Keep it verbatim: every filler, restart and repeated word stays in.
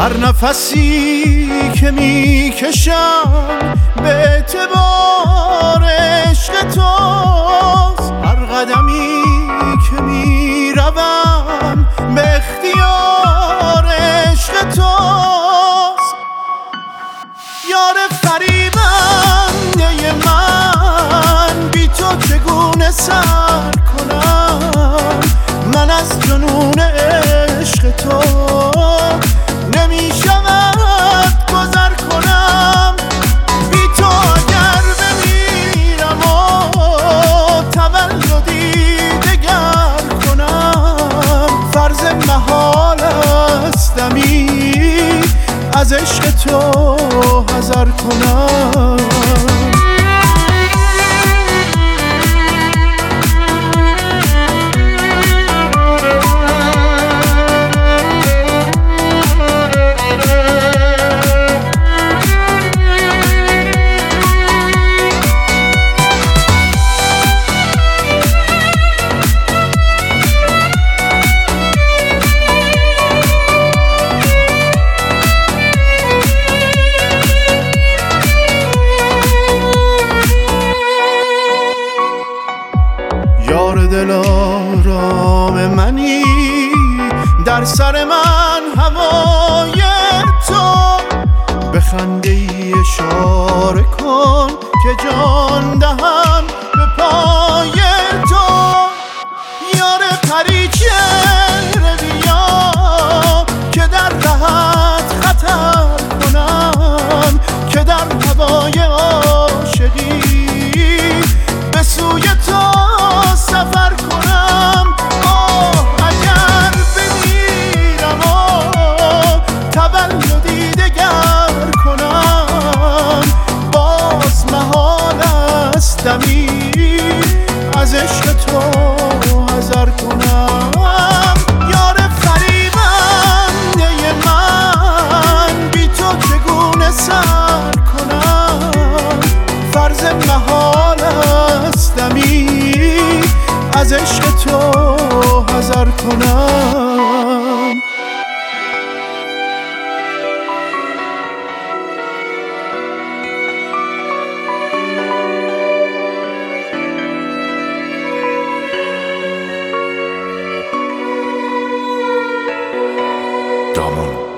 هر نفسی که میکشم به اعتبار عشق توست، هر قدمی که میروم به اختیار عشق توست. یار فریبنده من، بی تو چگونه سر کنم؟ من از جنون عشق تو نمیشود گذر کنم. بی تو اگر بمیرم و تولدی دگر کنم، فرض محال استمی از عشق تو حذر کنم. یار دلارام منی، در سر من هوای تو، به خنده ای اشاره کن که جان دهم به پای تو. یار پری چهره بیا که در رهت خطر کنم، که در هوای عاشقی به سوی تو سفر کنم. آه اگر بمیرم و تولدی دگر کنم، باز محال است دمی از عشق تو حذر کنم. یار فریبنده من، بی تو چگونه سر کنم؟ فرض محال است دمی از عشق تو حذر کنم. دامون